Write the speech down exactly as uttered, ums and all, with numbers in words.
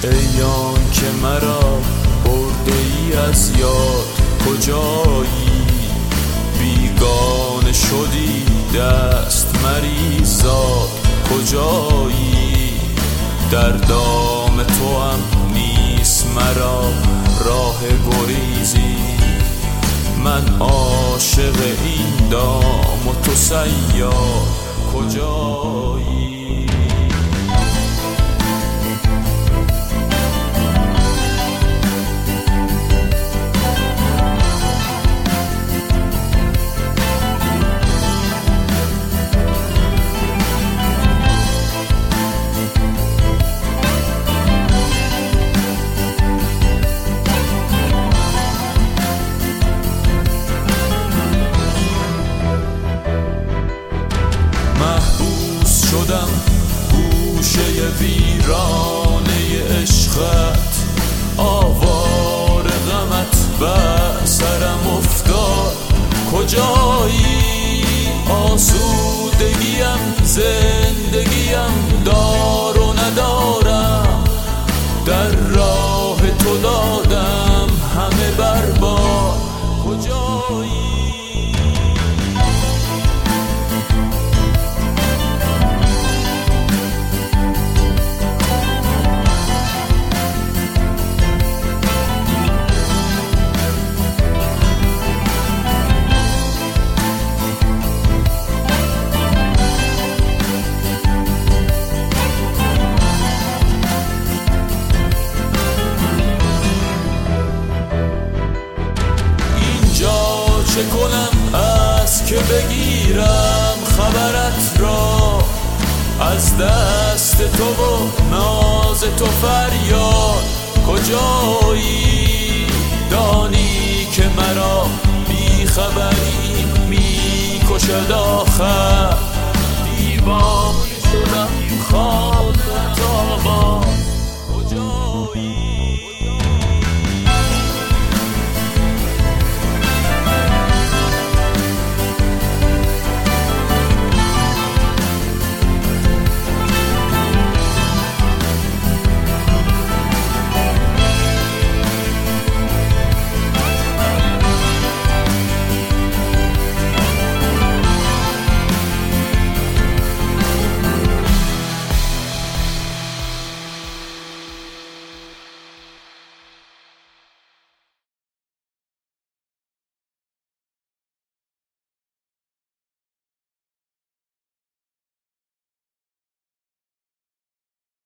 ایان که مرا برده ای از یاد، کجایی؟ بیگانه شدی دست مریزاد، کجایی؟ در دام تو هم نیست مرا راه گریزی، من عاشق این دام و تو صیاد، کجایی؟ شدم گوشه ویرانه عشقت، آوار غمت بر سرم افتاد، کجایی؟ آسودگیم زندگیم دار و ندارم، در راه تو دادم همه برباد، کجایی؟ چه کنم از که بگیرم خبرت را، از دست تو و ناز تو فریاد، کجایی؟ دانی که مرا بی خبری می کشد آخر، دیوانه شدم